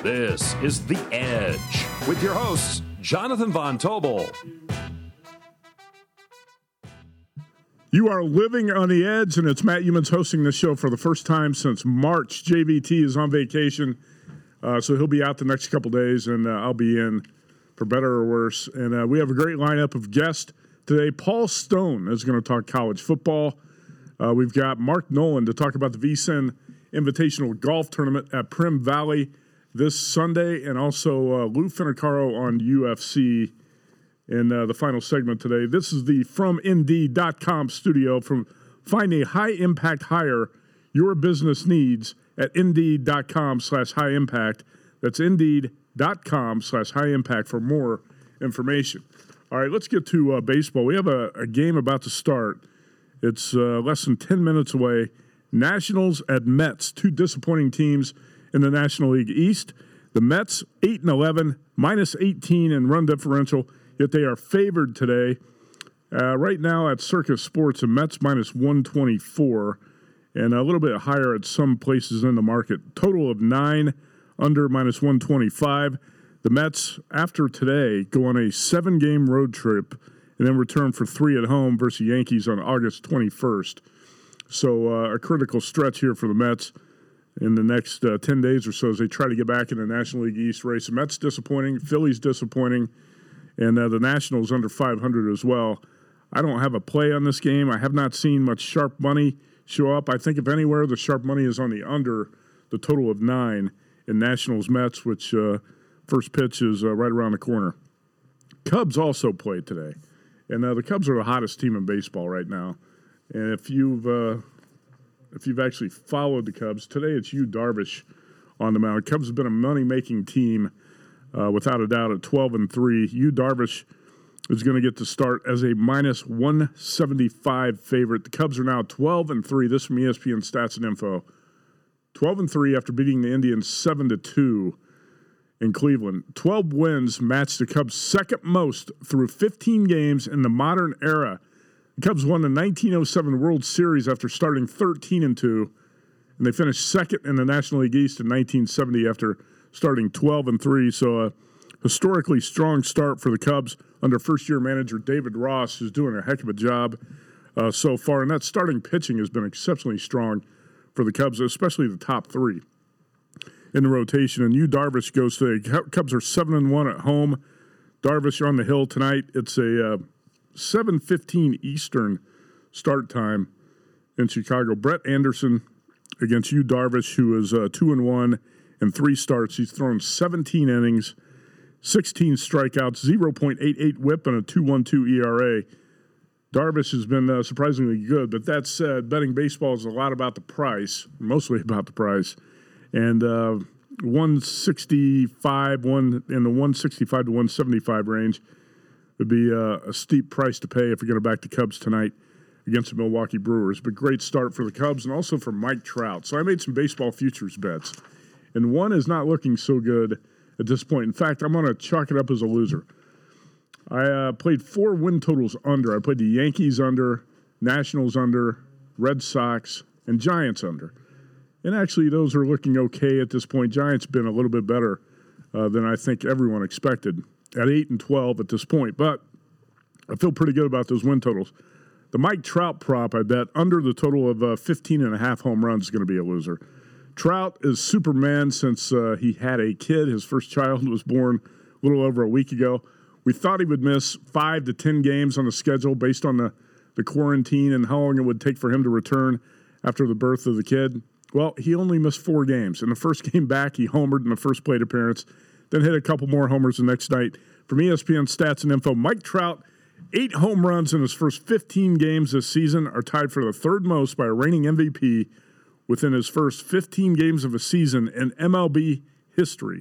This is The Edge with your hosts, Jonathan Von Tobel. You are living on the edge, and it's Matt Youmans hosting this show for the first time since March. JVT is on vacation, so he'll be out the next couple days, and I'll be in for better or worse. And we have a great lineup of guests today. Paul Stone is going to talk college football. We've got Mark Nolan to talk about the VSiN Invitational Golf Tournament at Primm Valley this Sunday, and also Lou Finicaro on UFC in the final segment today. This is the From Indeed.com studio. Find a high-impact hire your business needs at Indeed.com/high-impact. That's Indeed.com/high-impact for more information. All right, let's get to baseball. We have a game about to start. It's less than 10 minutes away. Nationals at Mets, two disappointing teams in the National League East. The Mets, 8-11, minus 18 in run differential, yet they are favored today. Right now at Circus Sports, the Mets minus 124, and a little bit higher at some places in the market. Total of 9 under minus 125. The Mets, after today, go on a 7-game road trip and then return for 3 at home versus the Yankees on August 21st. So a critical stretch here for the Mets in the next 10 days or so as they try to get back in the National League East race. The Mets disappointing, Phillies disappointing, and the Nationals under 500 as well. I don't have a play on this game. I have not seen much sharp money show up. I think if anywhere, the sharp money is on the under, the total of 9 in Nationals-Mets, which first pitch is right around the corner. Cubs also played today, and the Cubs are the hottest team in baseball right now. And if you've actually followed the Cubs, today it's Yu Darvish on the mound. Cubs have been a money-making team, without a doubt, at 12-3. Yu Darvish is going to get to start as a minus 175 favorite. The Cubs are now 12-3. This from ESPN Stats and Info. 12-3 after beating the Indians 7-2 in Cleveland. 12 wins match the Cubs' second most through 15 games in the modern era. The Cubs won the 1907 World Series after starting 13-2, and they finished second in the National League East in 1970 after starting 12-3. So a historically strong start for the Cubs under first-year manager David Ross, who's doing a heck of a job so far. And that starting pitching has been exceptionally strong for the Cubs, especially the top 3 in the rotation. And Yu Darvish goes today. Cubs are 7-1 at home. Darvish on the hill tonight. It's a 7:15 Eastern start time in Chicago. Brett Anderson against Yu Darvish, who is 2-1 in 3 starts. He's thrown 17 innings, 16 strikeouts, 0.88 WHIP, and a 2.12 ERA. Darvish has been surprisingly good, but that said, betting baseball is a lot about the price, mostly about the price. And 165, in the 165 to 175 range would be a steep price to pay if you're going to back the Cubs tonight against the Milwaukee Brewers. But great start for the Cubs and also for Mike Trout. So I made some baseball futures bets, and one is not looking so good at this point. In fact, I'm going to chalk it up as a loser. I played 4 win totals under. I played the Yankees under, Nationals under, Red Sox, and Giants under. And actually, those are looking okay at this point. Giants been a little bit better than I think everyone expected at 8-12 at this point. But I feel pretty good about those win totals. The Mike Trout prop, I bet, under the total of 15.5 home runs is going to be a loser. Trout is Superman since he had a kid. His first child was born a little over a week ago. We thought he would miss 5 to 10 games on the schedule based on the quarantine and how long it would take for him to return after the birth of the kid. Well, he only missed 4 games. In the first game back, he homered in the first plate appearance, then hit a couple more homers the next night. From ESPN Stats and Info, Mike Trout, 8 home runs in his first 15 games this season, are tied for the 3rd most by a reigning MVP within his first 15 games of a season in MLB history.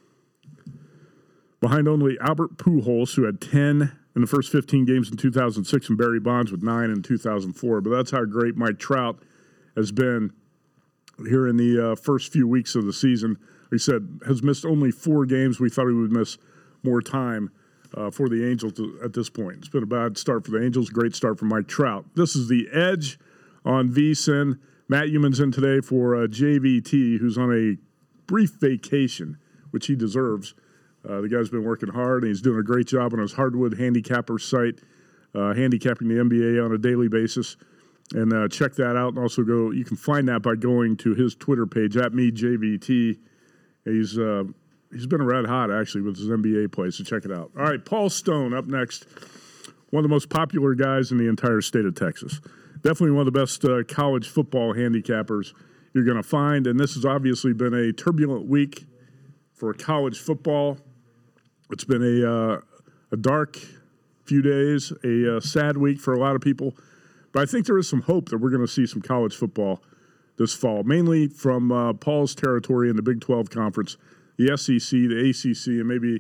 Behind only Albert Pujols, who had 10 in the first 15 games in 2006, and Barry Bonds with 9 in 2004. But that's how great Mike Trout has been here in the first few weeks of the season. He said has missed only 4 games. We thought he would miss more time for the Angels at this point. It's been a bad start for the Angels. Great start for Mike Trout. This is The Edge on VSiN. Matt Youmans in today for JVT, who's on a brief vacation. which he deserves. The guy's been working hard, and he's doing a great job on his Hardwood Handicapper site, handicapping the NBA on a daily basis. And check that out. And also you can find that by going to his Twitter page, @MeJVT. He's been red hot, actually, with his NBA play, so check it out. All right, Paul Stone up next. One of the most popular guys in the entire state of Texas. Definitely one of the best college football handicappers you're going to find. And this has obviously been a turbulent week for college football. It's been a dark few days, a sad week for a lot of people. But I think there is some hope that we're going to see some college football this fall, mainly from Paul's territory in the Big 12 Conference, the SEC, the ACC, and maybe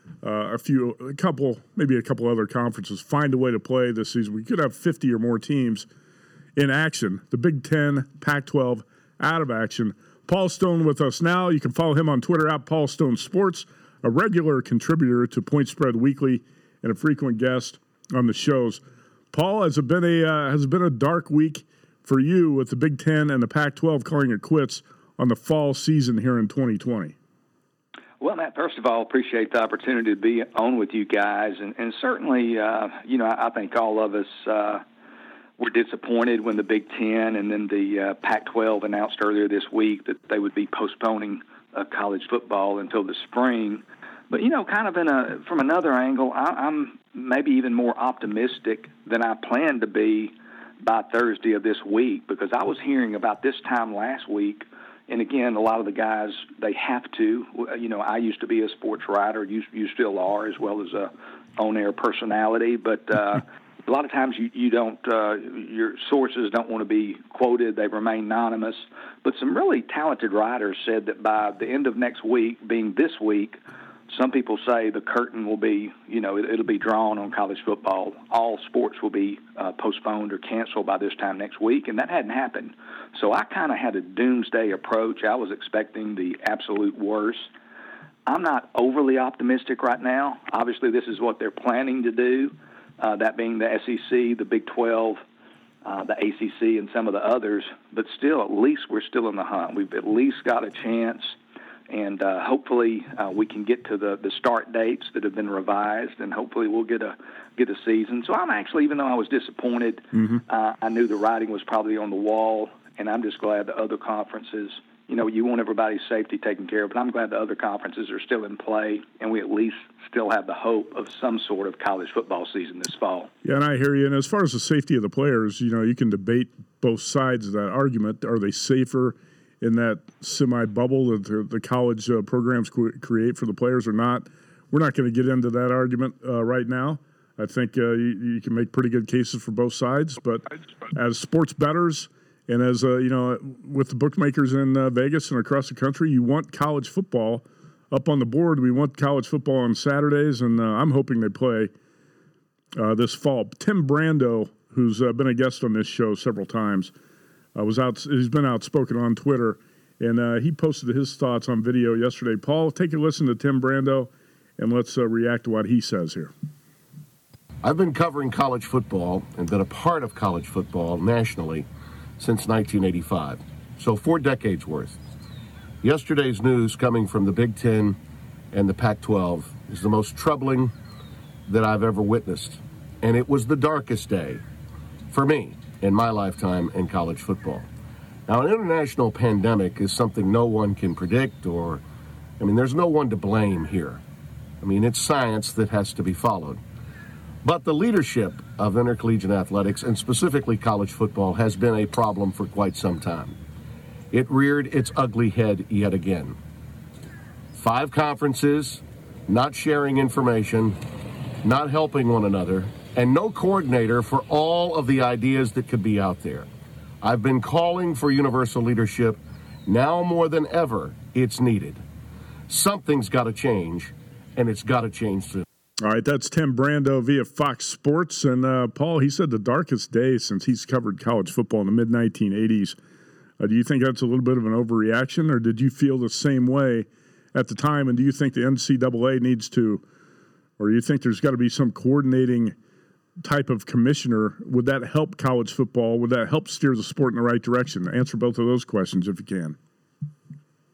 a couple other conferences find a way to play this season. We could have 50 or more teams in action. The Big 10, Pac-12 out of action. Paul Stone with us now. You can follow him on Twitter @PaulStoneSports, a regular contributor to Point Spread Weekly and a frequent guest on the shows. Paul, has it been a dark week for you with the Big 10 and the Pac-12 calling it quits on the fall season here in 2020? Well, Matt, first of all, appreciate the opportunity to be on with you guys. And certainly, I think all of us were disappointed when the Big Ten and then the Pac-12 announced earlier this week that they would be postponing college football until the spring. But, kind of from another angle, I'm maybe even more optimistic than I planned to be by Thursday of this week, because I was hearing about this time last week. And again, a lot of the guys, they have to. I used to be a sports writer. You still are, as well as a on-air personality. But a lot of times you don't. Your sources don't want to be quoted. They remain anonymous. But some really talented writers said that by the end of next week, being this week, some people say the curtain will be, it'll be drawn on college football. All sports will be postponed or canceled by this time next week, and that hadn't happened. So I kind of had a doomsday approach. I was expecting the absolute worst. I'm not overly optimistic right now. Obviously, this is what they're planning to do, that being the SEC, the Big 12, the ACC, and some of the others. But still, at least we're still in the hunt. We've at least got a chance. And hopefully we can get to the start dates that have been revised, and hopefully we'll get a season. So I'm actually, even though I was disappointed, I knew the writing was probably on the wall, and I'm just glad the other conferences, you want everybody's safety taken care of, but I'm glad the other conferences are still in play, and we at least still have the hope of some sort of college football season this fall. Yeah, and I hear you. And as far as the safety of the players, you can debate both sides of that argument. Are they safer in that semi-bubble that the college programs create for the players or not? We're not going to get into that argument right now. I think you can make pretty good cases for both sides. But as sports bettors and as, with the bookmakers in Vegas and across the country, you want college football up on the board. We want college football on Saturdays, and I'm hoping they play this fall. Tim Brando, who's been a guest on this show several times, he's been outspoken on Twitter, and he posted his thoughts on video yesterday. Paul, take a listen to Tim Brando, and let's react to what he says here. I've been covering college football and been a part of college football nationally since 1985, so 4 decades worth. Yesterday's news coming from the Big Ten and the Pac-12 is the most troubling that I've ever witnessed, and it was the darkest day for me in my lifetime in college football. Now, an international pandemic is something no one can predict there's no one to blame here. It's science that has to be followed. But the leadership of intercollegiate athletics, and specifically college football, has been a problem for quite some time. It reared its ugly head yet again. 5 conferences, not sharing information, not helping one another, and no coordinator for all of the ideas that could be out there. I've been calling for universal leadership. Now more than ever, it's needed. Something's got to change, and it's got to change soon. All right, that's Tim Brando via Fox Sports. And, Paul, he said the darkest day since he's covered college football in the mid-1980s. Do you think that's a little bit of an overreaction, or did you feel the same way at the time? And do you think the NCAA needs to, or do you think there's got to be some coordinating type of commissioner? Would that help college football? Would that help steer the sport in the right direction? Answer both of those questions if you can.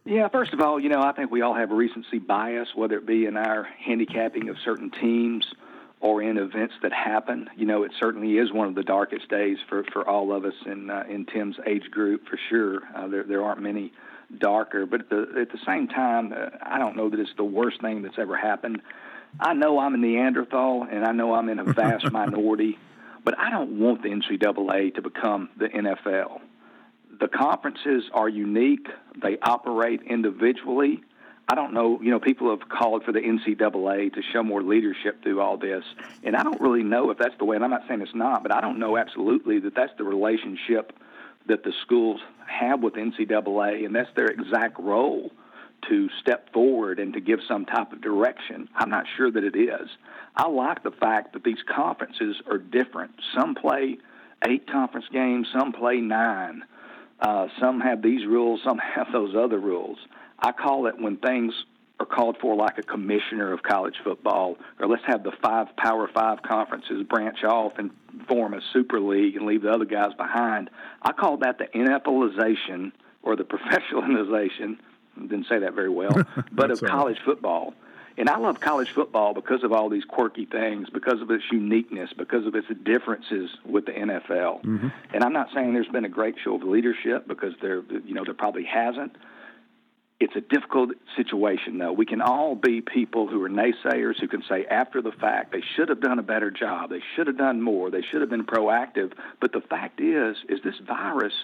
Yeah, first of all, I think we all have recency bias, whether it be in our handicapping of certain teams or in events that happen. It certainly is one of the darkest days for all of us in Tim's age group, for sure. There aren't many darker, but at the same time, I don't know that it's the worst thing that's ever happened. I know I'm a Neanderthal, and I know I'm in a vast minority, but I don't want the NCAA to become the NFL. The conferences are unique. They operate individually. I don't know, people have called for the NCAA to show more leadership through all this, and I don't really know if that's the way, and I'm not saying it's not, but I don't know absolutely that that's the relationship that the schools have with NCAA, and that's their exact role, to step forward and to give some type of direction. I'm not sure that it is. I like the fact that these conferences are different. Some play 8 conference games, some play 9. Some have these rules, some have those other rules. I call it when things are called for like a commissioner of college football, or let's have the 5 Power 5 conferences branch off and form a super league and leave the other guys behind. I call that the NFLization or the professionalization. Didn't say that very well, but of college football. And I love college football because of all these quirky things, because of its uniqueness, because of its differences with the NFL. Mm-hmm. And I'm not saying there's been a great show of leadership, because there probably hasn't. It's a difficult situation, though. We can all be people who are naysayers, who can say after the fact they should have done a better job, they should have done more, they should have been proactive. But the fact is this virus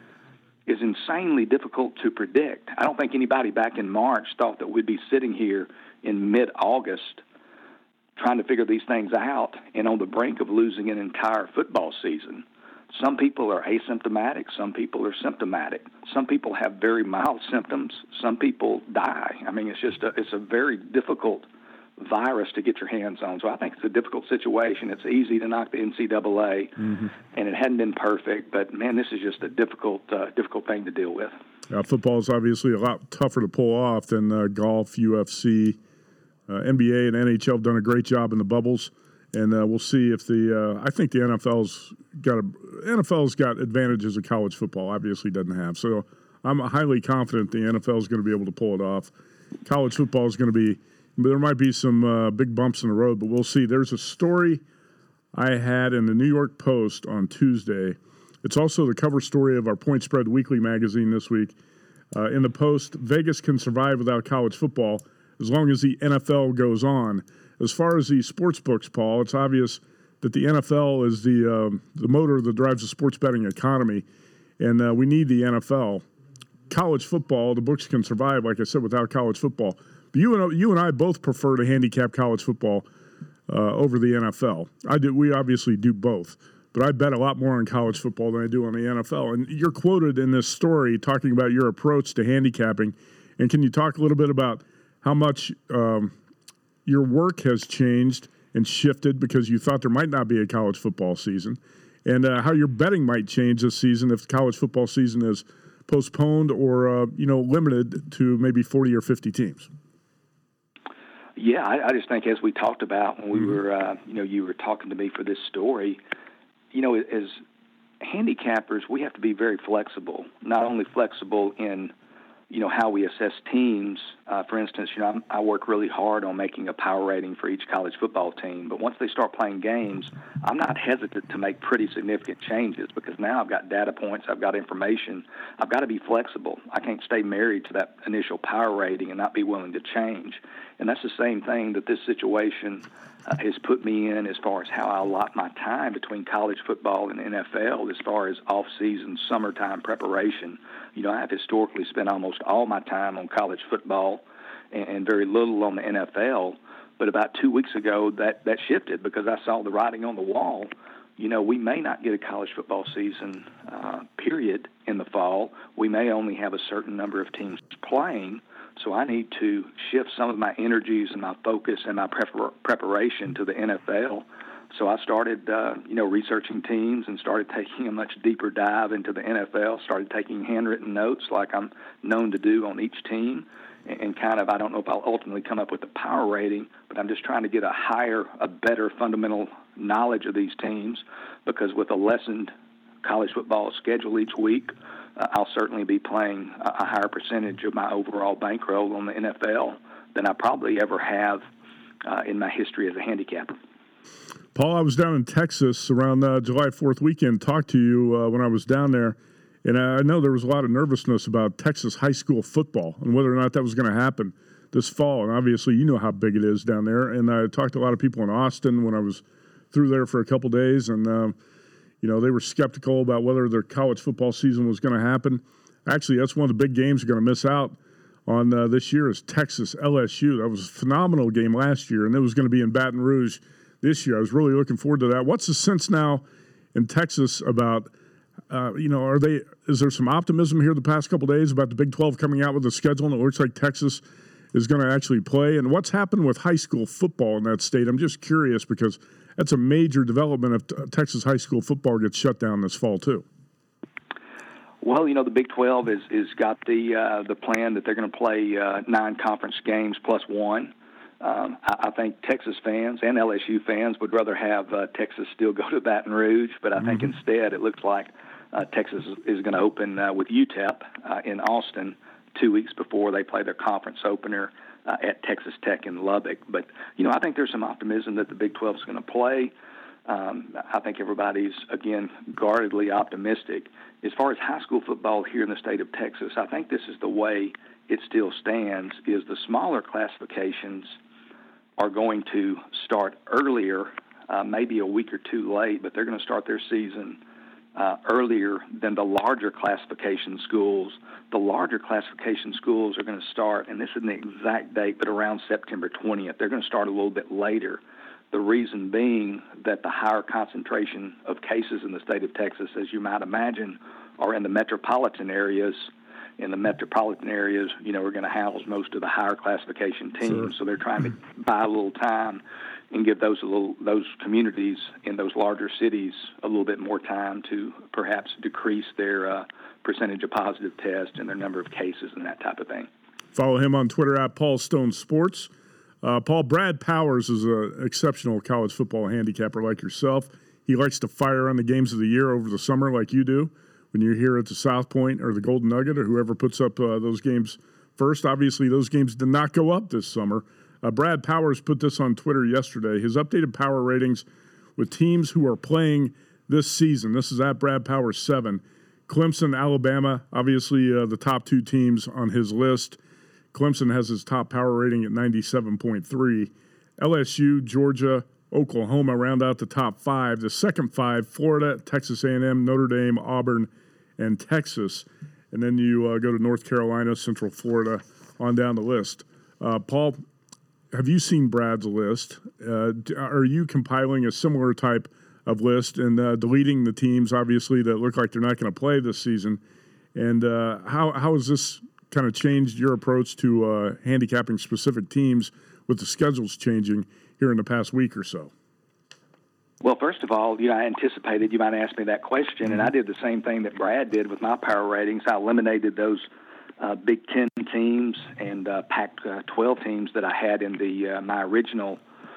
is insanely difficult to predict. I don't think anybody back in March thought that we'd be sitting here in mid-August trying to figure these things out and on the brink of losing an entire football season. Some people are asymptomatic. Some people are symptomatic. Some people have very mild symptoms. Some people die. I mean, it's a very difficult virus to get your hands on. So I think it's a difficult situation. It's easy to knock the NCAA, mm-hmm. and it hadn't been perfect. But, man, this is just a difficult thing to deal with. Football is obviously a lot tougher to pull off than golf, UFC, NBA, and NHL have done a great job in the bubbles. And we'll see if I think the NFL's got advantages that college football obviously doesn't have. So I'm highly confident the NFL is going to be able to pull it off. College football is going to be, there might be some big bumps in the road, but we'll see. There's a story I had in the New York Post on Tuesday. It's also the cover story of our Point Spread Weekly magazine this week. In the Post, Vegas can survive without college football as long as the NFL goes on. As far as the sports books, Paul, it's obvious that the NFL is the motor that drives the sports betting economy, and we need the NFL. College football, the books can survive, like I said, without college football. But you and I both prefer to handicap college football over the NFL. We obviously do both, but I bet a lot more on college football than I do on the NFL. And you're quoted in this story talking about your approach to handicapping. And can you talk a little bit about how much your work has changed and shifted because you thought there might not be a college football season, and how your betting might change this season if the college football season is postponed or limited to maybe 40 or 50 teams? Yeah, I just think as we talked about when we were, you were talking to me for this story, as handicappers, we have to be very flexible, not only flexible in how we assess teams. For instance, I work really hard on making a power rating for each college football team. But once they start playing games, I'm not hesitant to make pretty significant changes because now I've got data points, I've got information. I've got to be flexible. I can't stay married to that initial power rating and not be willing to change. And that's the same thing that this situation has put me in as far as how I allot my time between college football and NFL as far as off-season, summertime preparation. I have historically spent almost all my time on college football and very little on the NFL. But about 2 weeks ago, that shifted because I saw the writing on the wall. We may not get a college football season, period, in the fall. We may only have a certain number of teams playing. So I need to shift some of my energies and my focus and my preparation to the NFL. So I started, researching teams and started taking a much deeper dive into the NFL, started taking handwritten notes like I'm known to do on each team. And kind of, I don't know if I'll ultimately come up with a power rating, but I'm just trying to get a better fundamental knowledge of these teams because with a lessened college football schedule each week, I'll certainly be playing a higher percentage of my overall bankroll on the NFL than I probably ever have in my history as a handicapper. Paul, I was down in Texas around July 4th weekend, talked to you when I was down there, and I know there was a lot of nervousness about Texas high school football and whether or not that was going to happen this fall. And obviously, you know how big it is down there. And I talked to a lot of people in Austin when I was through there for a couple days, and they were skeptical about whether their college football season was going to happen. Actually, that's one of the big games you're going to miss out on this year is Texas LSU. That was a phenomenal game last year, and it was going to be in Baton Rouge this year. I was really looking forward to that. What's the sense now in Texas about, is there some optimism here the past couple of days about the Big 12 coming out with a schedule, and it looks like Texas is going to actually play? And what's happened with high school football in that state? I'm just curious because that's a major development if Texas high school football gets shut down this fall too. Well, the Big 12 is got the plan that they're going to play 9 conference games plus one. I think Texas fans and LSU fans would rather have Texas still go to Baton Rouge, but I think instead it looks like Texas is going to open with UTEP in Austin 2 weeks before they play their conference opener at Texas Tech in Lubbock. But, I think there's some optimism that the Big 12 is going to play. I think everybody's, again, guardedly optimistic. As far as high school football here in the state of Texas, I think this is the way it still stands, is the smaller classifications are going to start earlier, maybe a week or two late, but they're going to start their season earlier than the larger classification schools. The larger classification schools are going to start, and this isn't the exact date, but around September 20th. They're going to start a little bit later. The reason being that the higher concentration of cases in the state of Texas, as you might imagine, are in the metropolitan areas. In the metropolitan areas, we're going to house most of the higher classification teams. Sure. So they're trying to buy a little time and give those communities in those larger cities a little bit more time to perhaps decrease their percentage of positive tests and their number of cases and that type of thing. Follow him on Twitter at Paul Stone Sports. Paul, Brad Powers is an exceptional college football handicapper like yourself. He likes to fire on the games of the year over the summer like you do when you're here at the South Point or the Golden Nugget or whoever puts up those games first. Obviously, those games did not go up this summer. Brad Powers put this on Twitter yesterday. His updated power ratings with teams who are playing this season. This is at Brad Powers 7. Clemson, Alabama, obviously the top 2 teams on his list. Clemson has his top power rating at 97.3. LSU, Georgia, Oklahoma round out the top 5. The second 5, Florida, Texas A&M, Notre Dame, Auburn, and Texas. And then you go to North Carolina, Central Florida, on down the list. Paul, have you seen Brad's list? Are you compiling a similar type of list and deleting the teams, obviously, that look like they're not going to play this season? And how has this kind of changed your approach to handicapping specific teams with the schedules changing here in the past week or so? Well, first of all, I anticipated you might ask me that question, and I did the same thing that Brad did with my power ratings. I eliminated those Big Ten teams and Pac-12 teams that I had in the my original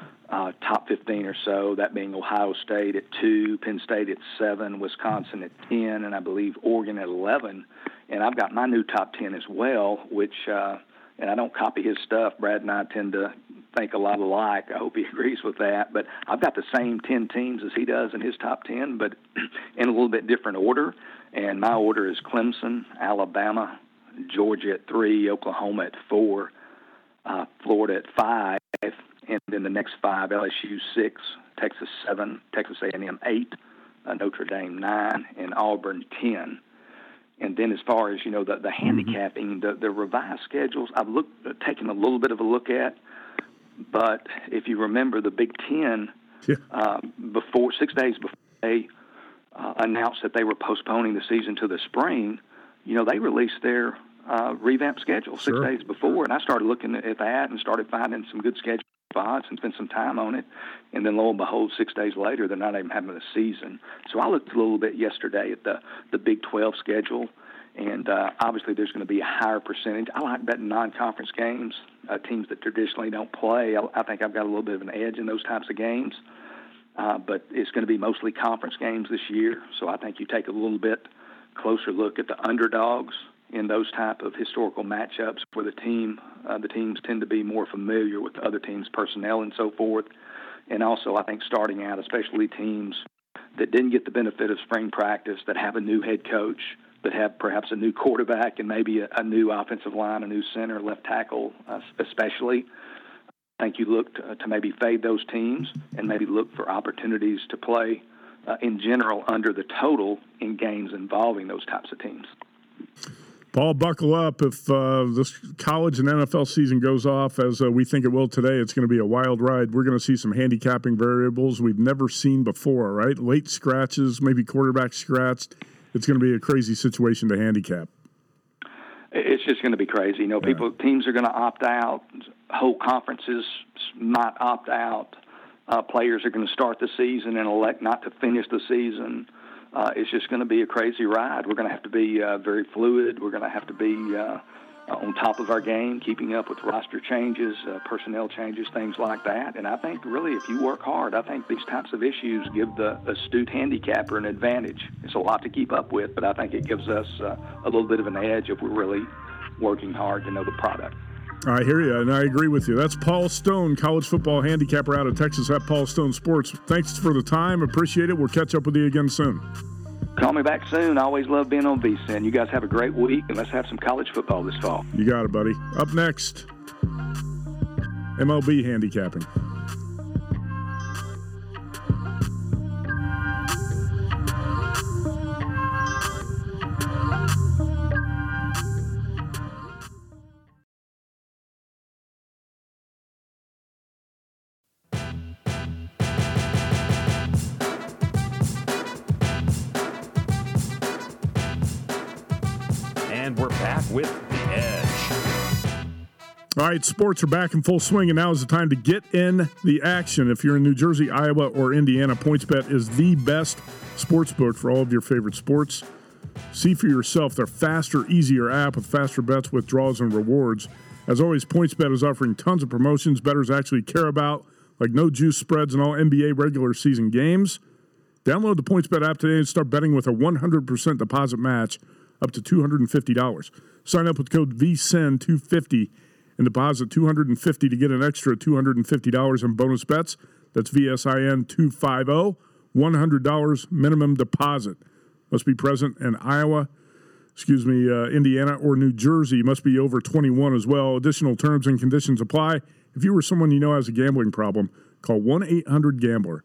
top 15 or so, that being Ohio State at 2, Penn State at 7, Wisconsin at 10, and I believe Oregon at 11. And I've got my new top 10 as well, which, and I don't copy his stuff. Brad and I tend to think a lot alike. I hope he agrees with that. But I've got the same 10 teams as he does in his top 10, but in a little bit different order. And my order is Clemson, Alabama, Georgia at 3, Oklahoma at 4, Florida at 5, and then the next 5, LSU 6, Texas 7, Texas A&M 8, Notre Dame 9, and Auburn 10. And then as far as, the handicapping, the revised schedules, I've taken a little bit of a look at. But if you remember the Big Ten, 6 days before they announced that they were postponing the season to the spring, they released their revamped schedule 6 days before. And I started looking at that and started finding some good schedule spots and spent some time on it. And then lo and behold, 6 days later, they're not even having a season. So I looked a little bit yesterday at the Big 12 schedule, and obviously there's going to be a higher percentage. I like betting non-conference games, teams that traditionally don't play. I think I've got a little bit of an edge in those types of games. But it's going to be mostly conference games this year, so I think you take a little bit closer look at the underdogs in those type of historical matchups where the teams tend to be more familiar with the other teams' personnel and so forth. And also, I think starting out, especially teams that didn't get the benefit of spring practice, that have a new head coach, that have perhaps a new quarterback and maybe a new offensive line, a new center, left tackle especially. I think you look to maybe fade those teams and maybe look for opportunities to play in general under the total in games involving those types of teams. Paul, buckle up. If this college and NFL season goes off as we think it will today, it's going to be a wild ride. We're going to see some handicapping variables we've never seen before, right? Late scratches, maybe quarterback scratched. It's going to be a crazy situation to handicap. It's just going to be crazy. You know, teams are going to opt out. Whole conferences might opt out. Players are going to start the season and elect not to finish the season. It's just going to be a crazy ride. We're going to have to be very fluid. We're going to have to be on top of our game, keeping up with roster changes, personnel changes, things like that. And I think really if you work hard, I think these types of issues give the astute handicapper an advantage. It's a lot to keep up with, but I think it gives us a little bit of an edge if we're really working hard to know the product. I hear you, and I agree with you. That's Paul Stone, college football handicapper out of Texas at Paul Stone Sports. Thanks for the time. Appreciate it. We'll catch up with you again soon. Call me back soon. I always love being on VSiN. You guys have a great week, and let's have some college football this fall. You got it, buddy. Up next, MLB handicapping. And we're back with The Edge. All right, sports are back in full swing, and now is the time to get in the action. If you're in New Jersey, Iowa, or Indiana, PointsBet is the best sports book for all of your favorite sports. See for yourself their faster, easier app with faster bets, withdrawals, and rewards. As always, PointsBet is offering tons of promotions bettors actually care about, like no juice spreads and all NBA regular season games. Download the PointsBet app today and start betting with a 100% deposit match up to $250. Sign up with code VSIN250 and deposit $250 to get an extra $250 in bonus bets. That's VSIN250, $100 minimum deposit. Must be present in Indiana or New Jersey. Must be over 21 as well. Additional terms and conditions apply. If you or someone you know has a gambling problem, call 1-800-GAMBLER,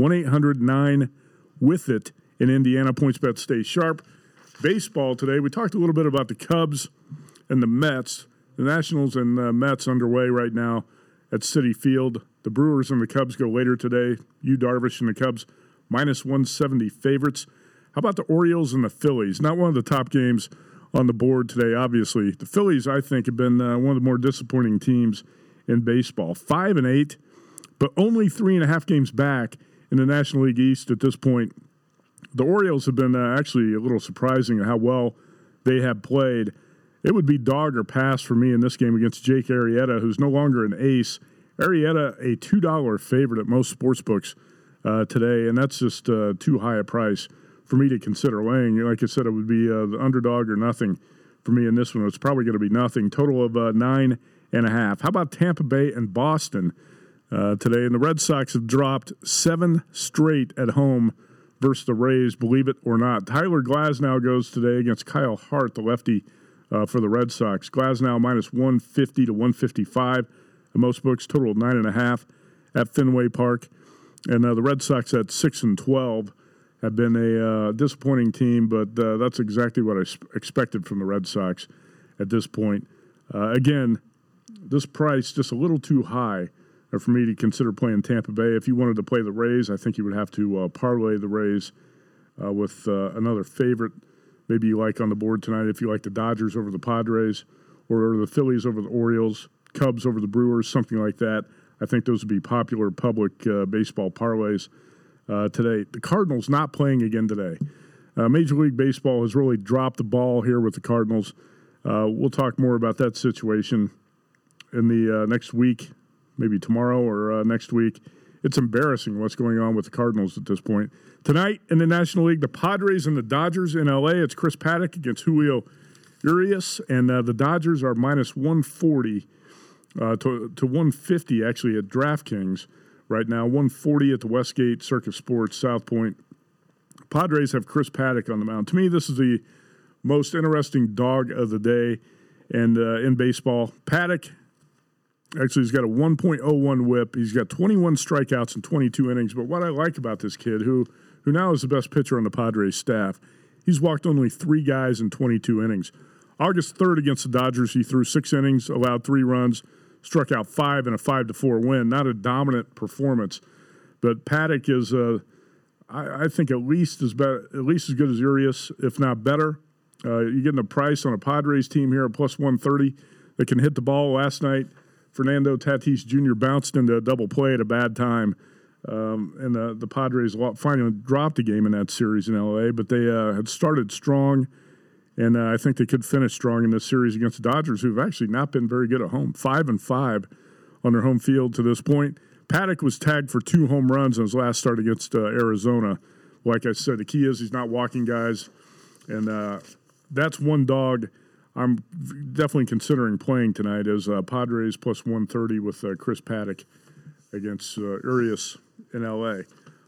1-800-9-WITH-IT in Indiana. PointsBet stays sharp. Baseball today, we talked a little bit about the Cubs and the Mets. The Nationals and Mets underway right now at Citi Field. The Brewers and the Cubs go later today. Yu Darvish and the Cubs minus 170 favorites. How about the Orioles and the Phillies? Not one of the top games on the board today, obviously. The Phillies, I think, have been one of the more disappointing teams in baseball. 5-8, but only 3.5 games back in the National League East at this point. The Orioles have been actually a little surprising at how well they have played. It would be dog or pass for me in this game against Jake Arrieta, who's no longer an ace. Arrieta, a $2 favorite at most sportsbooks today, and that's just too high a price for me to consider laying. Like I said, it would be the underdog or nothing for me in this one. It's probably going to be nothing. Total of 9.5. How about Tampa Bay and Boston today? And the Red Sox have dropped 7 straight at home versus the Rays, believe it or not. Tyler Glasnow goes today against Kyle Hart, the lefty for the Red Sox. Glasnow minus 150 to 155. And most books total 9.5 at Fenway Park. And the Red Sox at 6-12 have been a disappointing team, but that's exactly what I expected from the Red Sox at this point. Again, this price just a little too high for me to consider playing Tampa Bay. If you wanted to play the Rays, I think you would have to parlay the Rays with another favorite. Maybe you like on the board tonight if you like the Dodgers over the Padres or the Phillies over the Orioles, Cubs over the Brewers, something like that. I think those would be popular public baseball parlays today. The Cardinals not playing again today. Major League Baseball has really dropped the ball here with the Cardinals. We'll talk more about that situation in the next week, maybe tomorrow or next week. it's embarrassing what's going on with the Cardinals at this point. Tonight in the National League, the Padres and the Dodgers in L.A. It's Chris Paddack against Julio Urias, and the Dodgers are minus 140 to 150 actually at DraftKings right now. 140 at the Westgate, Circus Sports, South Point. Padres have Chris Paddack on the mound. To me, this is the most interesting dog of the day, and in baseball, Paddack. Actually, he's got a 1.01 whip. He's got 21 strikeouts in 22 innings. But what I like about this kid, who now is the best pitcher on the Padres staff, he's walked only 3 guys in 22 innings. August 3rd against the Dodgers, he threw 6 innings, allowed 3 runs, struck out 5 in a 5-4 win. Not a dominant performance, but Paddack is, I think, at least as good as Urias, if not better. You're getting a price on a Padres team here at plus 130 that can hit the ball. Last night, Fernando Tatis Jr. bounced into a double play at a bad time, and the Padres finally dropped a game in that series in L.A., but they had started strong, and I think they could finish strong in this series against the Dodgers, who've actually not been very good at home, 5-5 on their home field to this point. Paddack was tagged for 2 home runs in his last start against Arizona. Like I said, the key is he's not walking guys, and that's one dog I'm definitely considering playing tonight is Padres plus 130 with Chris Paddack against Urias in L.A.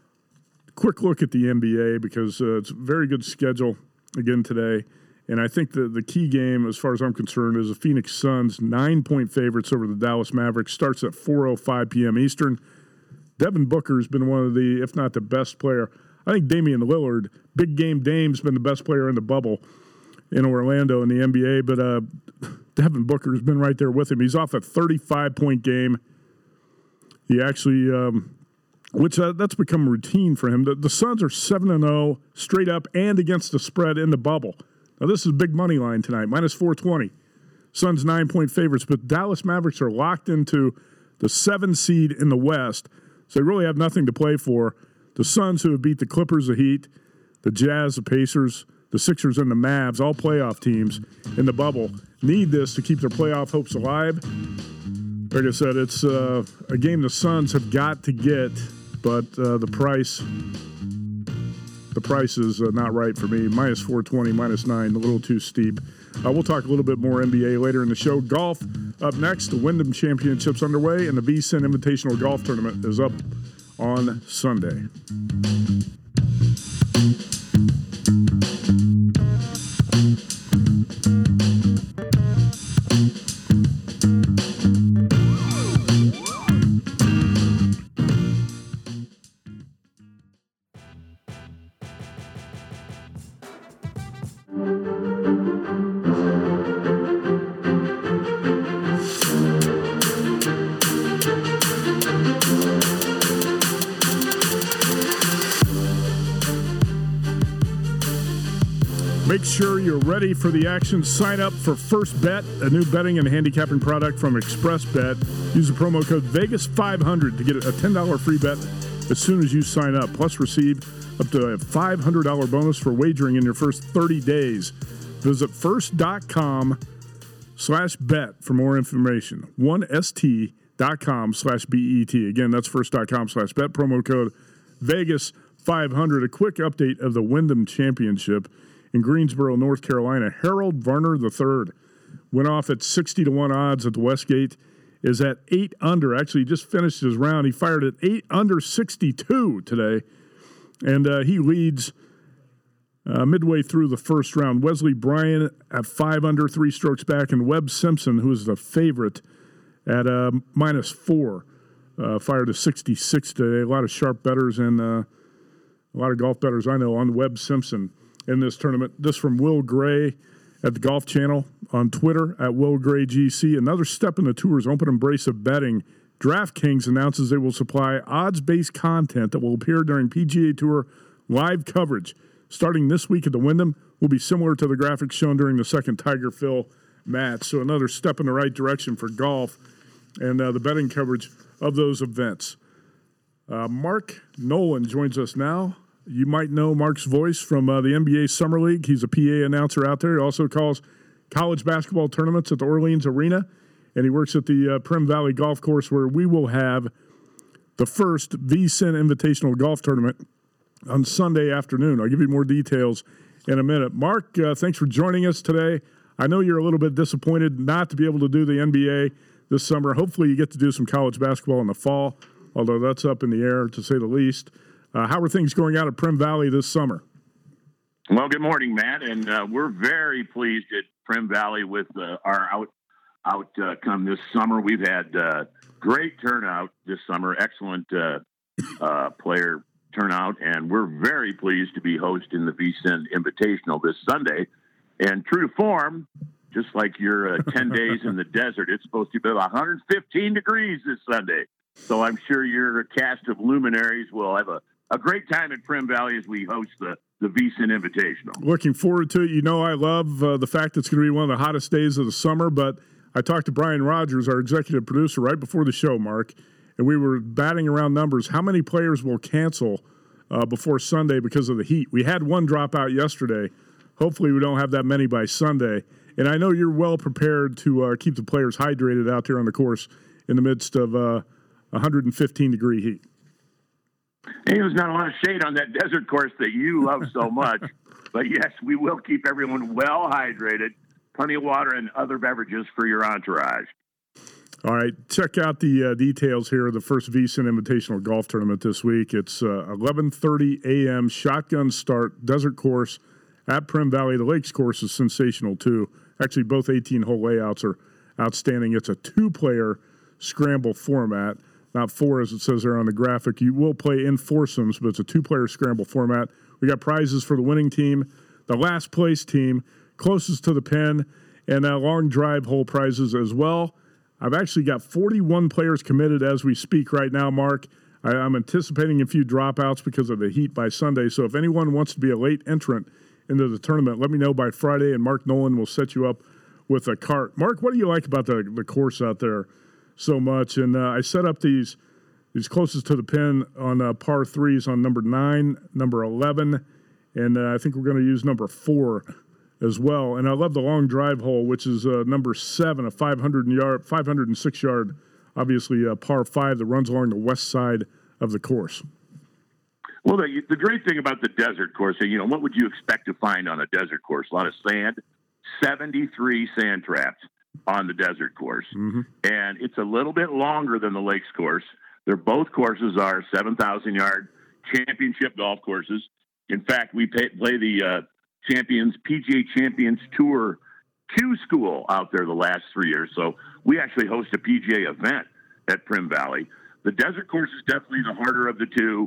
Quick look at the NBA because it's a very good schedule again today. And I think the key game, as far as I'm concerned, is the Phoenix Suns 9-point favorites over the Dallas Mavericks. Starts at 4:05 p.m. Eastern. Devin Booker has been one of the, if not the best player. I think Damian Lillard, big game Dame's been the best player in the bubble in Orlando in the NBA, but Devin Booker has been right there with him. He's off a 35-point game. He actually, that's become routine for him. The Suns are 7-0 straight up and against the spread in the bubble. Now, this is a big money line tonight, minus 420. Suns 9-point favorites, but Dallas Mavericks are locked into the 7 seed in the West, so they really have nothing to play for. The Suns, who have beat the Clippers, the Heat, the Jazz, the Pacers, the Sixers, and the Mavs, all playoff teams in the bubble, need this to keep their playoff hopes alive. Like I said, it's a game the Suns have got to get, but the price is not right for me. Minus 420, minus 9, a little too steep. We'll talk a little bit more NBA later in the show. Golf up next. The Wyndham Championships underway, and the VSiN Invitational Golf Tournament is up on Sunday. Make sure you're ready for the action. Sign up for First Bet, a new betting and handicapping product from ExpressBet. Use the promo code Vegas500 to get a $10 free bet as soon as you sign up. Plus, receive up to a $500 bonus for wagering in your first 30 days. Visit first.com/bet for more information. 1st.com/bet. Again, that's first.com/bet. Promo code Vegas500. A quick update of the Wyndham Championship. In Greensboro, North Carolina, Harold Varner III went off at 60-1 odds at the Westgate, is at 8 under. Actually, he just finished his round. He fired at 8 under 62 today, and he leads midway through the first round. Wesley Bryan at 5 under, 3 strokes back, and Webb Simpson, who is the favorite, at minus 4, fired a 66 today. A lot of sharp bettors and a lot of golf bettors I know on Webb Simpson in this tournament. This from Will Gray at the Golf Channel on Twitter at WillGrayGC. Another step in the tour's open embrace of betting. DraftKings announces they will supply odds-based content that will appear during PGA Tour live coverage. Starting this week at the Wyndham will be similar to the graphics shown during the second Tiger Phil match. So another step in the right direction for golf and the betting coverage of those events. Mark Nolan joins us now. You might know Mark's voice from the NBA Summer League. He's a PA announcer out there. He also calls college basketball tournaments at the Orleans Arena, and he works at the Primm Valley Golf Course, where we will have the first VSiN Invitational Golf Tournament on Sunday afternoon. I'll give you more details in a minute. Mark, thanks for joining us today. I know you're a little bit disappointed not to be able to do the NBA this summer. Hopefully you get to do some college basketball in the fall, although that's up in the air, to say the least. How are things going out at Primm Valley this summer? Well, good morning, Matt, and we're very pleased at Primm Valley with our outcome this summer. We've had great turnout this summer, excellent player turnout, and we're very pleased to be hosting the VSiN Invitational this Sunday. And true to form, just like your 10 days in the desert, it's supposed to be about 115 degrees this Sunday. So I'm sure your cast of luminaries will have a great time at Primm Valley as we host the VSiN Invitational. Looking forward to it. You know, I love the fact it's going to be one of the hottest days of the summer, but I talked to Brian Rogers, our executive producer, right before the show, Mark, and we were batting around numbers. How many players will cancel before Sunday because of the heat? We had one drop out yesterday. Hopefully we don't have that many by Sunday. And I know you're well prepared to keep the players hydrated out there on the course in the midst of 115-degree heat. Hey, there's not a lot of shade on that desert course that you love so much. But, yes, we will keep everyone well hydrated, plenty of water and other beverages for your entourage. All right, check out the details here of the first VSiN Invitational Golf Tournament this week. It's 11:30 a.m., shotgun start, desert course at Primm Valley. The Lakes course is sensational, too. Actually, both 18-hole layouts are outstanding. It's a two-player scramble format. Not four, as it says there on the graphic. You will play in foursomes, but it's a two-player scramble format. We got prizes for the winning team, the last place team, closest to the pin, and long drive hole prizes as well. I've actually got 41 players committed as we speak right now, Mark. I'm anticipating a few dropouts because of the heat by Sunday. So if anyone wants to be a late entrant into the tournament, let me know by Friday, and Mark Nolan will set you up with a cart. Mark, what do you like about the course out there so much? And I set up these closest to the pin on par threes on number 9, number 11, and I think we're going to use number 4 as well. And I love the long drive hole, which is number 7, a 506-yard, obviously par 5 that runs along the west side of the course. Well, the great thing about the desert course, what would you expect to find on a desert course? A lot of sand, 73 sand traps on the desert course. Mm-hmm. And it's a little bit longer than the Lakes course. Both courses are 7,000-yard championship golf courses. In fact, we play the PGA Champions Tour Q School out there the last 3 years. So we actually host a PGA event at Primm Valley. The desert course is definitely the harder of the two.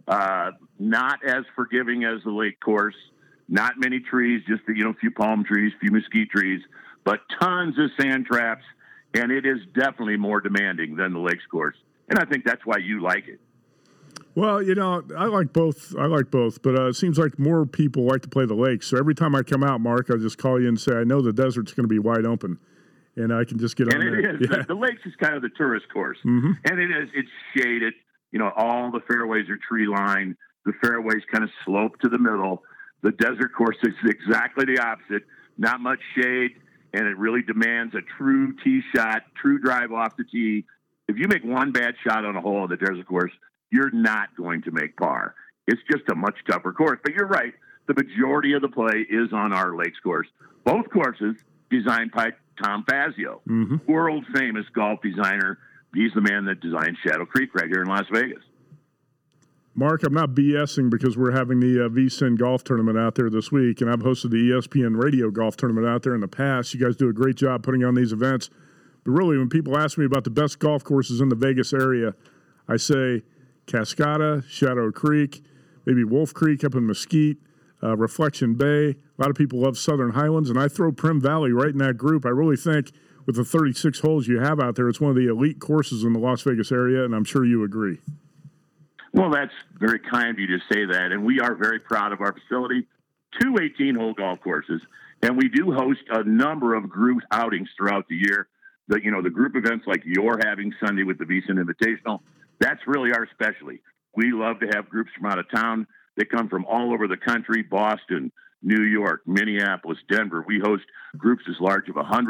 Not as forgiving as the lake course. Not many trees, just a few palm trees, few mesquite trees, but tons of sand traps, and it is definitely more demanding than the Lakes course. And I think that's why you like it. Well, I like both. But it seems like more people like to play the Lakes. So every time I come out, Mark, I just call you and say, I know the desert's going to be wide open, and I can just get on there. And it is. Yeah. The Lakes is kind of the tourist course, mm-hmm. And it is. It's shaded. All the fairways are tree lined. The fairways kind of slope to the middle. The desert course is exactly the opposite. Not much shade, and it really demands a true tee shot, true drive off the tee. If you make one bad shot on a hole of the desert course, you're not going to make par. It's just a much tougher course. But you're right. The majority of the play is on our Lakes course. Both courses designed by Tom Fazio, mm-hmm. world-famous golf designer. He's the man that designed Shadow Creek right here in Las Vegas. Mark, I'm not BSing because we're having the VSiN golf tournament out there this week, and I've hosted the ESPN radio golf tournament out there in the past. You guys do a great job putting on these events. But really, when people ask me about the best golf courses in the Vegas area, I say Cascada, Shadow Creek, maybe Wolf Creek up in Mesquite, Reflection Bay. A lot of people love Southern Highlands, and I throw Primm Valley right in that group. I really think with the 36 holes you have out there, it's one of the elite courses in the Las Vegas area, and I'm sure you agree. Well, that's very kind of you to say that, and we are very proud of our facility. 2 18-hole golf courses, and we do host a number of group outings throughout the year. The group events like you're having Sunday with the VSiN Invitational, that's really our specialty. We love to have groups from out of town. They come from all over the country, Boston, New York, Minneapolis, Denver. We host groups as large as 100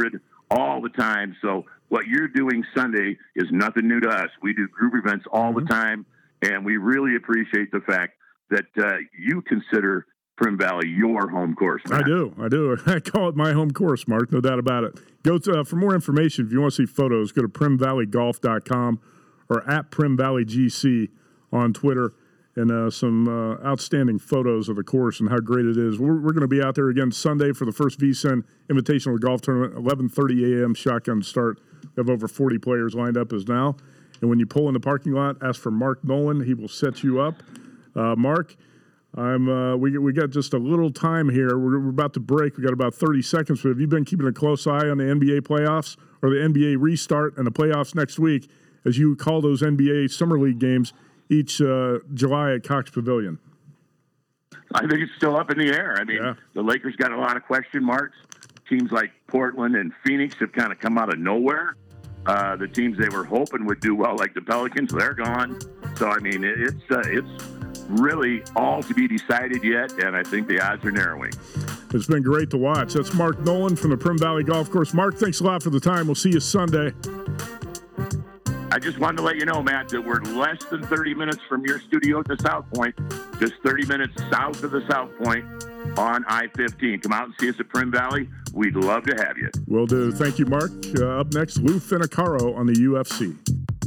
all the time. So what you're doing Sunday is nothing new to us. We do group events all the time, and we really appreciate the fact that you consider Primm Valley your home course, Matt. I do. I call it my home course, Mark, no doubt about it. Go to, for more information, if you want to see photos, go to PrimmValleyGolf.com or at PrimmValleyGC on Twitter, and some outstanding photos of the course and how great it is. We're going to be out there again Sunday for the first VSiN Invitational Golf Tournament, 11:30 a.m. shotgun start. We have over 40 players lined up as now. And when you pull in the parking lot, ask for Mark Nolan. He will set you up. Mark, we got just a little time here. We're about to break. We got about 30 seconds. But have you been keeping a close eye on the NBA playoffs or the NBA restart and the playoffs next week, as you call those NBA Summer League games each July at Cox Pavilion? I think it's still up in the air. I mean, The Lakers got a lot of question marks. Teams like Portland and Phoenix have kind of come out of nowhere. The teams they were hoping would do well, like the Pelicans, they're gone. So, I mean, it's really all to be decided yet, and I think the odds are narrowing. It's been great to watch. That's Mark Nolan from the Primm Valley Golf Course. Mark, thanks a lot for the time. We'll see you Sunday. I just wanted to let you know, Matt, that we're less than 30 minutes from your studio to South Point, just 30 minutes south of the South Point on I-15. Come out and see us at Primm Valley. We'd love to have you. Will do. Thank you, Mark. Up next, Lou Finicaro on the UFC.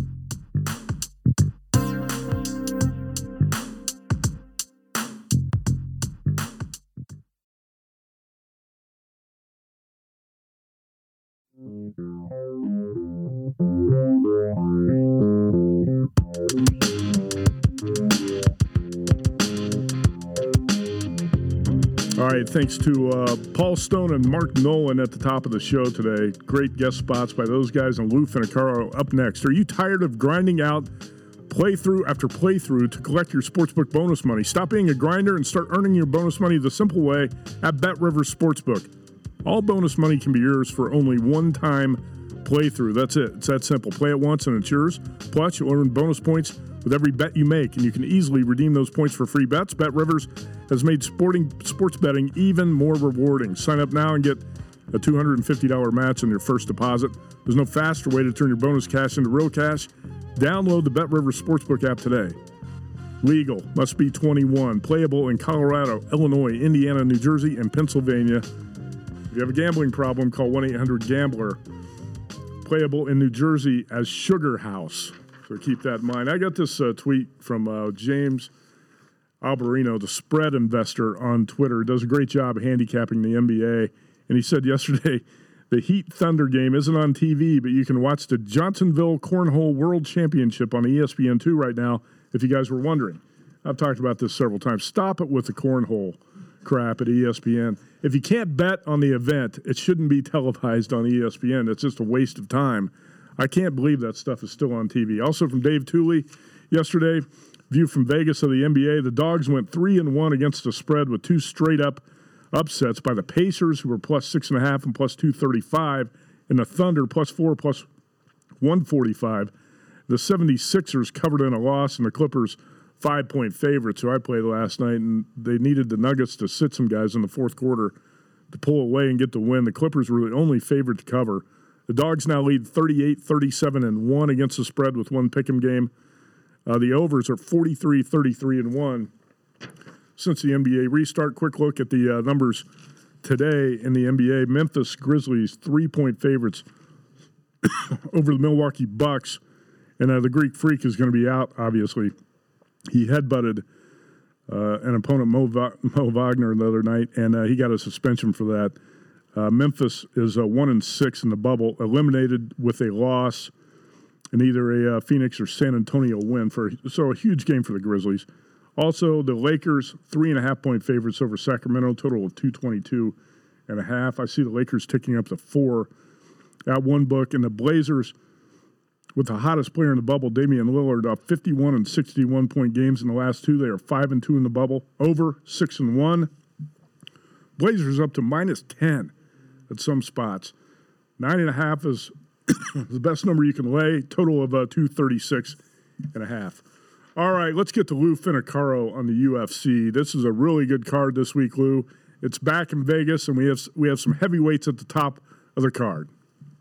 All right, thanks to Paul Stone and Mark Nolan at the top of the show today. Great guest spots by those guys, and Lou Finicaro up next. Are you tired of grinding out playthrough after playthrough to collect your sportsbook bonus money? Stop being a grinder and start earning your bonus money the simple way at BetRivers Sportsbook. All bonus money can be yours for only one-time playthrough. That's it. It's that simple. Play it once and it's yours. Plus, you'll earn bonus points with every bet you make, and you can easily redeem those points for free bets. BetRivers has made sports betting even more rewarding. Sign up now and get a $250 match on your first deposit. There's no faster way to turn your bonus cash into real cash. Download the BetRivers Sportsbook app today. Legal, must be 21, playable in Colorado, Illinois, Indiana, New Jersey, and Pennsylvania. If you have a gambling problem, call 1-800-GAMBLER. Playable in New Jersey as Sugar House. So keep that in mind. I got this tweet from James Alberino, the spread investor on Twitter. Does a great job handicapping the NBA. And he said yesterday, the Heat Thunder game isn't on TV, but you can watch the Johnsonville Cornhole World Championship on ESPN2 right now, if you guys were wondering. I've talked about this several times. Stop it with the cornhole crap at ESPN. If you can't bet on the event, it shouldn't be televised on ESPN. It's just a waste of time. I can't believe that stuff is still on TV. Also from Dave Tooley yesterday, view from Vegas of the NBA. The Dogs went 3-1 against the spread with two straight-up upsets by the Pacers, who were plus 6.5 and plus 235, and the Thunder plus 4, plus 145. The 76ers covered in a loss, and the Clippers 5-point favorites, who I played last night, and they needed the Nuggets to sit some guys in the fourth quarter to pull away and get the win. The Clippers were the only favorite to cover. The Dogs now lead 38-37-1 against the spread with one pick'em game. The overs are 43-33-1 since the NBA restart. Quick look at the numbers today in the NBA. Memphis Grizzlies 3-point favorites over the Milwaukee Bucks, and the Greek Freak is going to be out, obviously. He headbutted an opponent, Mo Wagner, the other night, and he got a suspension for that. Memphis is 1-6 in the bubble, eliminated with a loss in either a Phoenix or San Antonio win. So a huge game for the Grizzlies. Also, the Lakers, 3.5-point favorites over Sacramento, total of 222.5. I see the Lakers ticking up to 4 at one book, and the Blazers, with the hottest player in the bubble, Damian Lillard, 51 and 61-point games in the last two. They are 5-2 in the bubble, over 6-1. Blazers up to -10 at some spots. 9.5 is the best number you can lay. Total of 236.5. All right, let's get to Lou Finicaro on the UFC. This is a really good card this week, Lou. It's back in Vegas, and we have some heavyweights at the top of the card.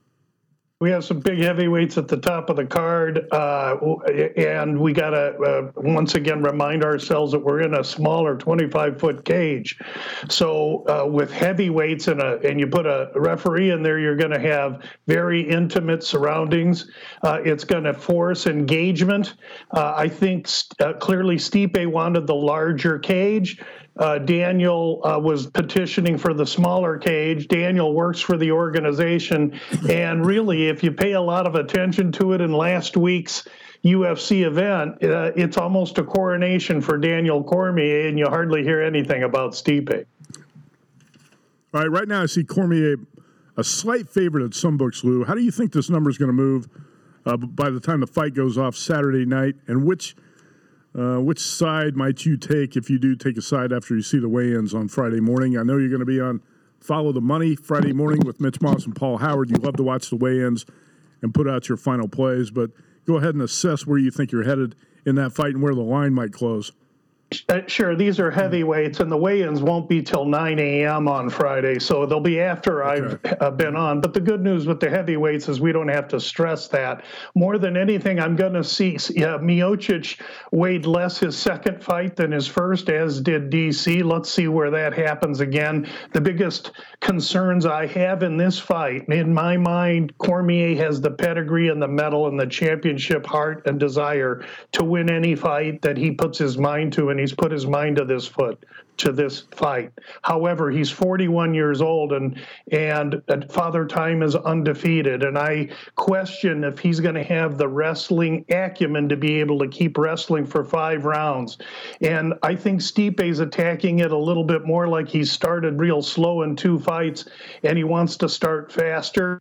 We have some big heavyweights at the top of the card, and we got to once again remind ourselves that we're in a smaller 25-foot cage. So with heavyweights and you put a referee in there, you're going to have very intimate surroundings. It's going to force engagement. I think clearly Stipe wanted the larger cage. Daniel was petitioning for the smaller cage. Daniel works for the organization. And really, if you pay a lot of attention to it in last week's UFC event, it's almost a coronation for Daniel Cormier, and you hardly hear anything about Stipe. All right, right now I see Cormier a slight favorite at some books, Lou. How do you think this number is going to move by the time the fight goes off Saturday night? And which side might you take if you do take a side after you see the weigh-ins on Friday morning? I know you're going to be on Follow the Money Friday morning with Mitch Moss and Paul Howard. You love to watch the weigh-ins and put out your final plays, but go ahead and assess where you think you're headed in that fight and where the line might close. Sure, these are heavyweights, and the weigh-ins won't be till 9 a.m. on Friday, so they'll be after I've been on. But the good news with the heavyweights is we don't have to stress that. More than anything, I'm going to see Miocic weighed less his second fight than his first, as did DC. Let's see where that happens again. The biggest concerns I have in this fight, in my mind, Cormier has the pedigree and the mettle and the championship heart and desire to win any fight that he puts his mind to, and he's put his mind to this fight. However, he's 41 years old, and Father Time is undefeated, and I question if he's going to have the wrestling acumen to be able to keep wrestling for 5 rounds. And I think Stipe's attacking it a little bit more like he started real slow in 2 fights, and he wants to start faster.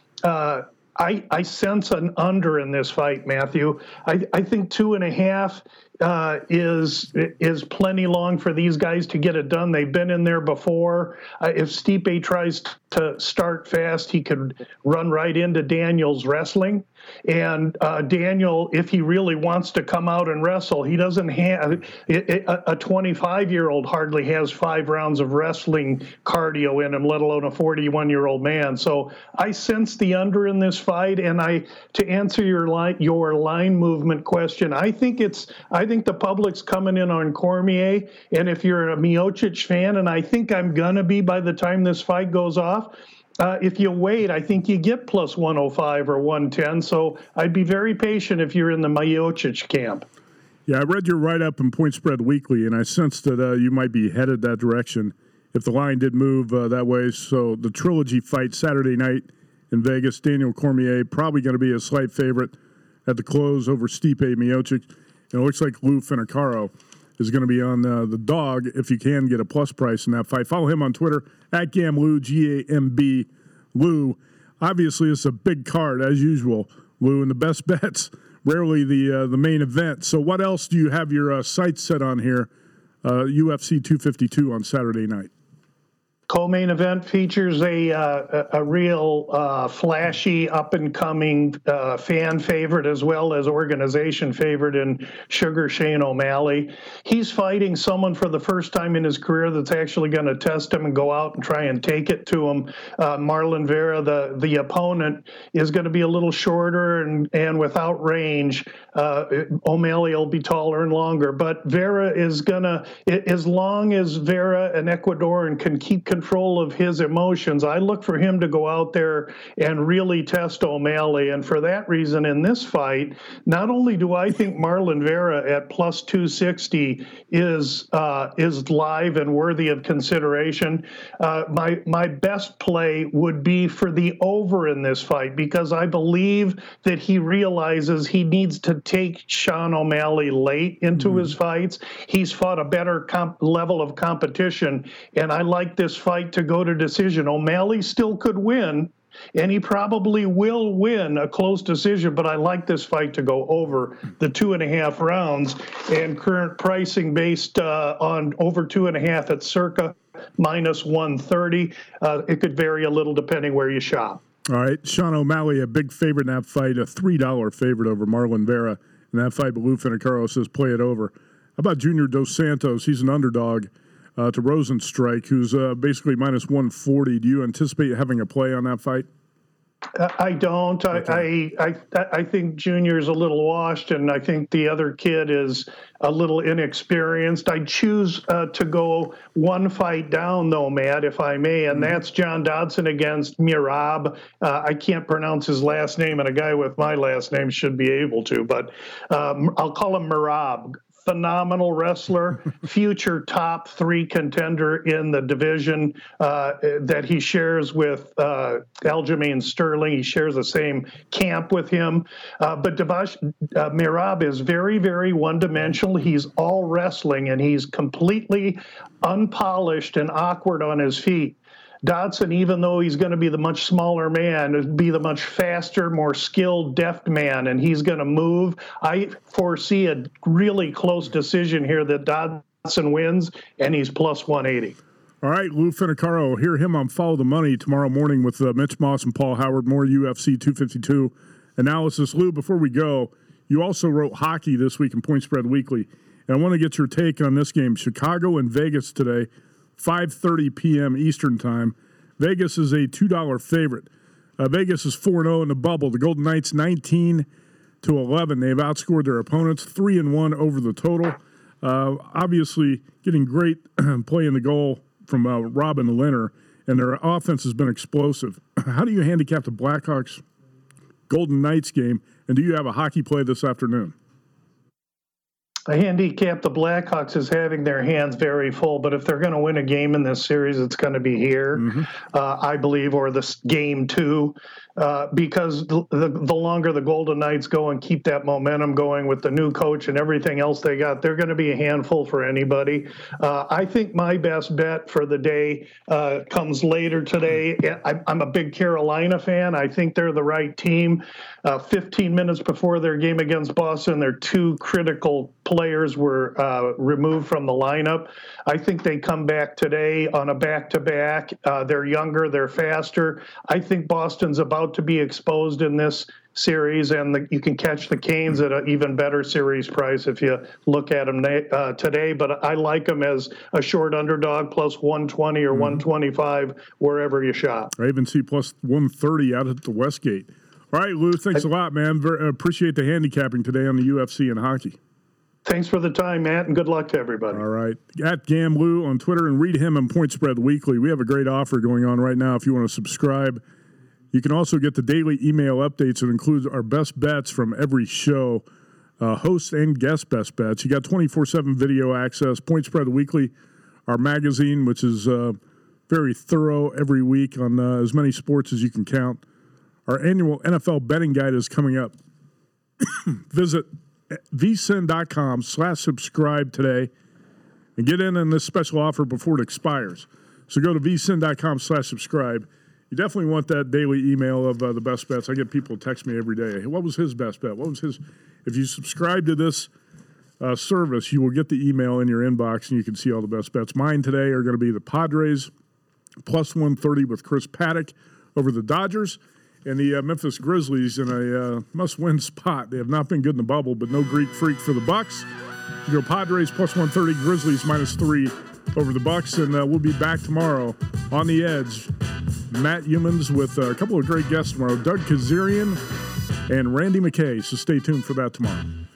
I sense an under in this fight, Matthew. I think 2.5 is plenty long for these guys to get it done. They've been in there before. If Stipe tries to start fast, he could run right into Daniel's wrestling. And Daniel, if he really wants to come out and wrestle, he doesn't have a 25-year-old hardly has 5 rounds of wrestling cardio in him, let alone a 41-year-old man. So I sense the under in this fight. And to answer your line movement question, I think the public's coming in on Cormier. And if you're a Miocic fan, and I think I'm gonna be by the time this fight goes off, if you wait, I think you get plus 105 or 110. So I'd be very patient if you're in the Miocic camp. Yeah, I read your write-up in Point Spread Weekly, and I sensed that you might be headed that direction if the line did move that way. So the trilogy fight Saturday night in Vegas, Daniel Cormier probably going to be a slight favorite at the close over Stipe Miocic. And it looks like Lou Finicaro is going to be on the dog if you can get a plus price in that fight. Follow him on Twitter at GamLou, G-A-M-B, Lou. Obviously, it's a big card, as usual, Lou, and the best bets, rarely the main event. So what else do you have your sights set on here, UFC 252 on Saturday night? Co-main event features a real flashy, up-and-coming fan favorite as well as organization favorite in Sugar Shane O'Malley. He's fighting someone for the first time in his career that's actually going to test him and go out and try and take it to him. Marlon Vera, the opponent, is going to be a little shorter and without range. O'Malley will be taller and longer, but Vera is going to, as long as Vera, an Ecuadorian, can keep control of his emotions, I look for him to go out there and really test O'Malley. And for that reason, in this fight, not only do I think Marlon Vera at plus 260 is live and worthy of consideration, my best play would be for the over in this fight, because I believe that he realizes he needs to take Sean O'Malley late into his fights. He's fought a better level of competition, and I like this fight to go to decision. O'Malley still could win, and he probably will win a close decision, but I like this fight to go over the 2.5 rounds, and current pricing based on over 2.5 at circa minus 130. It could vary a little depending where you shop. All right, Sean O'Malley, a big favorite in that fight, a $3 favorite over Marlon Vera in that fight, but Lou Finicaro says play it over. How about Junior Dos Santos? He's an underdog to Rosenstrike, who's basically minus 140. Do you anticipate having a play on that fight? I don't. Okay. I think Junior's a little washed, and I think the other kid is a little inexperienced. I choose to go one fight down, though, Matt, if I may, and that's John Dodson against Merab. I can't pronounce his last name, and a guy with my last name should be able to, but I'll call him Merab. Phenomenal wrestler, future top 3 contender in the division that he shares with Aljamain Sterling. He shares the same camp with him. But Merab is very, very one-dimensional. He's all wrestling, and he's completely unpolished and awkward on his feet. Dodson, even though he's going to be the much smaller man, be the much faster, more skilled, deft man, and he's going to move. I foresee a really close decision here that Dodson wins, and he's plus 180. All right, Lou Finicaro, hear him on Follow the Money tomorrow morning with Mitch Moss and Paul Howard, more UFC 252 analysis. Lou, before we go, you also wrote hockey this week in Point Spread Weekly, and I want to get your take on this game. Chicago and Vegas today. 5:30 p.m. Eastern Time. Vegas is a $2 favorite. Vegas is 4-0 in the bubble. The Golden Knights 19-11. They've outscored their opponents 3-1 over the total. Obviously, getting great play in the goal from Robin Lehner, and their offense has been explosive. How do you handicap the Blackhawks Golden Knights game, and do you have a hockey play this afternoon? I handicap the Blackhawks as having their hands very full, but if they're going to win a game in this series, it's going to be here, I believe, or this game 2, because the longer the Golden Knights go and keep that momentum going with the new coach and everything else they got, they're going to be a handful for anybody. I think my best bet for the day comes later today. I'm a big Carolina fan. I think they're the right team. 15 minutes before their game against Boston, their 2 critical players were removed from the lineup. I think they come back today on a back-to-back. They're younger, they're faster. I think Boston's about to be exposed in this series, and you can catch the Canes at an even better series price if you look at them today. But I like them as a short underdog, plus 120 or 125 wherever you shop. I even see plus 130 out at the Westgate. All right, Lou, thanks a lot, man. Appreciate the handicapping today on the UFC and hockey. Thanks for the time, Matt, and good luck to everybody. All right. At GamLou on Twitter, and read him on Point Spread Weekly. We have a great offer going on right now if you want to subscribe. You can also get the daily email updates that includes our best bets from every show, host and guest best bets. You got 24/7 video access. Point Spread Weekly, our magazine, which is very thorough every week on as many sports as you can count. Our annual NFL betting guide is coming up. Visit vsin.com/subscribe today and get in on this special offer before it expires. So go to vsin.com/subscribe. You definitely want that daily email of the best bets. I get people text me every day. Hey, what was his best bet? What was his? If you subscribe to this service, you will get the email in your inbox and you can see all the best bets. Mine today are going to be the Padres plus 130 with Chris Paddock over the Dodgers, and the Memphis Grizzlies in a must-win spot. They have not been good in the bubble, but no Greek freak for the Bucks. You go Padres plus 130, Grizzlies -3 over the Bucks, and we'll be back tomorrow on The Edge. Matt Youmans with a couple of great guests tomorrow, Doug Kazarian and Randy McKay, so stay tuned for that tomorrow.